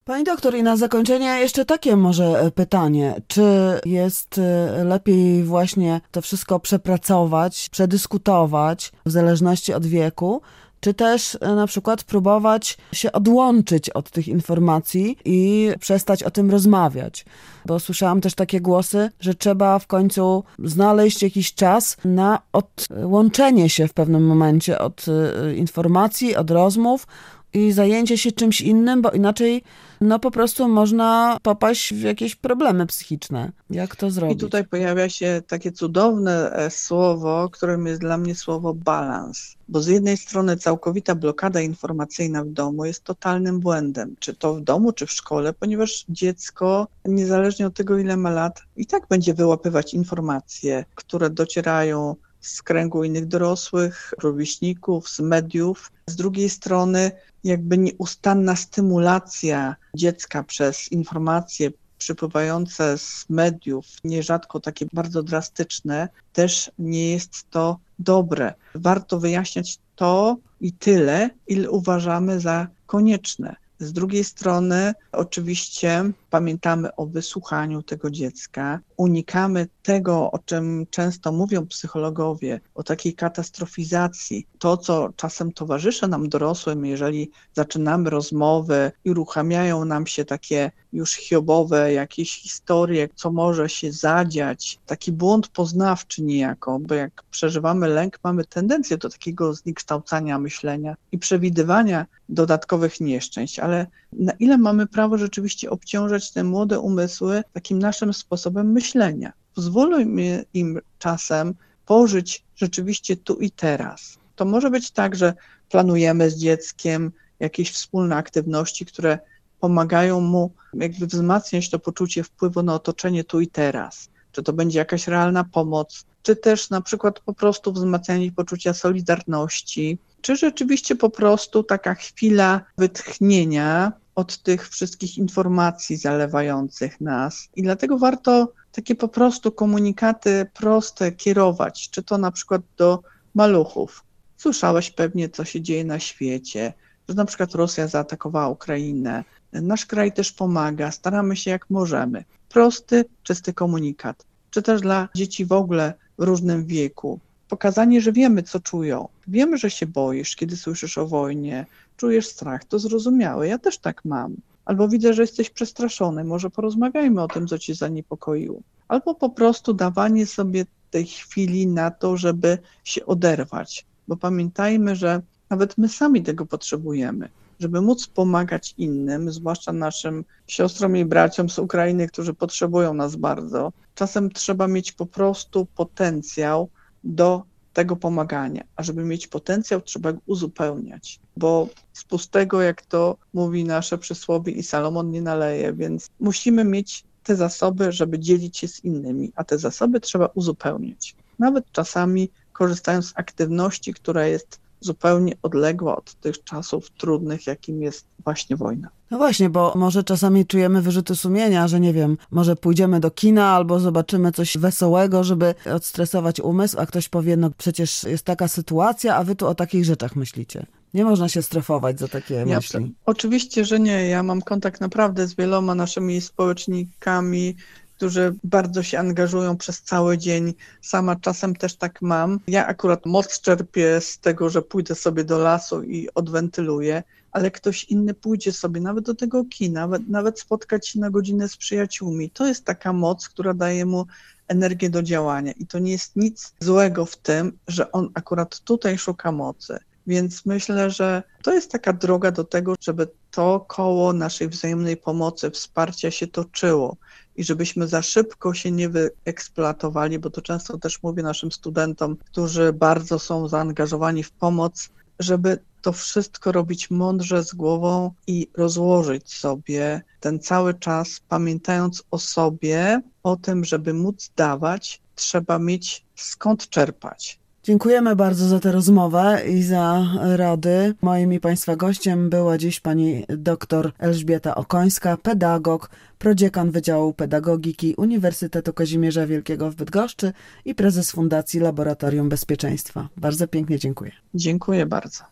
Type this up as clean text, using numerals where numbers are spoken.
Pani doktor, i na zakończenie jeszcze takie może pytanie. Czy jest lepiej właśnie to wszystko przepracować, przedyskutować w zależności od wieku, czy też na przykład próbować się odłączyć od tych informacji i przestać o tym rozmawiać? Bo słyszałam też takie głosy, że trzeba w końcu znaleźć jakiś czas na odłączenie się w pewnym momencie od informacji, od rozmów, i zajęcie się czymś innym, bo inaczej po prostu można popaść w jakieś problemy psychiczne. Jak to I zrobić? tutaj pojawia się takie cudowne słowo, którym jest dla mnie słowo balans. Bo z jednej strony całkowita blokada informacyjna w domu jest totalnym błędem, czy to w domu, czy w szkole, ponieważ dziecko, niezależnie od tego, ile ma lat, i tak będzie wyłapywać informacje, które docierają z kręgu innych dorosłych, rówieśników, z mediów. Z drugiej strony jakby nieustanna stymulacja dziecka przez informacje przypływające z mediów, nierzadko takie bardzo drastyczne, też nie jest to dobre. Warto wyjaśniać to i tyle, ile uważamy za konieczne. Z drugiej strony oczywiście pamiętamy o wysłuchaniu tego dziecka, unikamy tego, o czym często mówią psychologowie, o takiej katastrofizacji. To, co czasem towarzyszy nam dorosłym, jeżeli zaczynamy rozmowę i uruchamiają nam się takie już hiobowe jakieś historie, co może się zadziać, taki błąd poznawczy niejako, bo jak przeżywamy lęk, mamy tendencję do takiego zniekształcania myślenia i przewidywania dodatkowych nieszczęść, ale na ile mamy prawo rzeczywiście obciążać te młode umysły takim naszym sposobem myślenia? Pozwólmy im czasem pożyć rzeczywiście tu i teraz. To może być tak, że planujemy z dzieckiem jakieś wspólne aktywności, które pomagają mu jakby wzmacniać to poczucie wpływu na otoczenie tu i teraz. Czy to będzie jakaś realna pomoc, czy też na przykład po prostu wzmacnianie poczucia solidarności, czy rzeczywiście po prostu taka chwila wytchnienia od tych wszystkich informacji zalewających nas. I dlatego warto takie po prostu komunikaty proste kierować, czy to na przykład do maluchów. Słyszałeś pewnie, co się dzieje na świecie, że na przykład Rosja zaatakowała Ukrainę. Nasz kraj też pomaga, staramy się jak możemy. Prosty, czysty komunikat. Czy też dla dzieci w ogóle w różnym wieku. Pokazanie, że wiemy, co czują. Wiemy, że się boisz, kiedy słyszysz o wojnie, czujesz strach, to zrozumiałe, ja też tak mam. Albo widzę, że jesteś przestraszony, może porozmawiajmy o tym, co cię zaniepokoiło. Albo po prostu dawanie sobie tej chwili na to, żeby się oderwać. Bo pamiętajmy, że nawet my sami tego potrzebujemy, żeby móc pomagać innym, zwłaszcza naszym siostrom i braciom z Ukrainy, którzy potrzebują nas bardzo. Czasem trzeba mieć po prostu potencjał do tego pomagania, a żeby mieć potencjał, trzeba go uzupełniać, bo z pustego, jak to mówi nasze przysłowie, i Salomon nie naleje, więc musimy mieć te zasoby, żeby dzielić się z innymi, a te zasoby trzeba uzupełniać. Nawet czasami korzystając z aktywności, która jest zupełnie odległa od tych czasów trudnych, jakim jest właśnie wojna. No właśnie, bo może czasami czujemy wyrzuty sumienia, że nie wiem, może pójdziemy do kina albo zobaczymy coś wesołego, żeby odstresować umysł, a ktoś powie, no przecież jest taka sytuacja, a wy tu o takich rzeczach myślicie. Nie można się strefować za takie myśli. Oczywiście, że nie. Ja mam kontakt naprawdę z wieloma naszymi społecznikami, którzy bardzo się angażują przez cały dzień. Sama czasem też tak mam. Ja akurat moc czerpię z tego, że pójdę sobie do lasu i odwentyluję, ale ktoś inny pójdzie sobie nawet do tego kina, nawet spotkać się na godzinę z przyjaciółmi. To jest taka moc, która daje mu energię do działania i to nie jest nic złego w tym, że on akurat tutaj szuka mocy. Więc myślę, że to jest taka droga do tego, żeby to koło naszej wzajemnej pomocy, wsparcia się toczyło i żebyśmy za szybko się nie wyeksploatowali, bo to często też mówię naszym studentom, którzy bardzo są zaangażowani w pomoc, żeby to wszystko robić mądrze z głową i rozłożyć sobie ten cały czas, pamiętając o sobie, o tym, żeby móc dawać, trzeba mieć skąd czerpać. Dziękujemy bardzo za tę rozmowę i za rady. Moim i Państwa gościem była dziś pani dr Elżbieta Okońska, pedagog, prodziekan Wydziału Pedagogiki Uniwersytetu Kazimierza Wielkiego w Bydgoszczy i prezes Fundacji Laboratorium Bezpieczeństwa. Bardzo pięknie dziękuję. Dziękuję bardzo.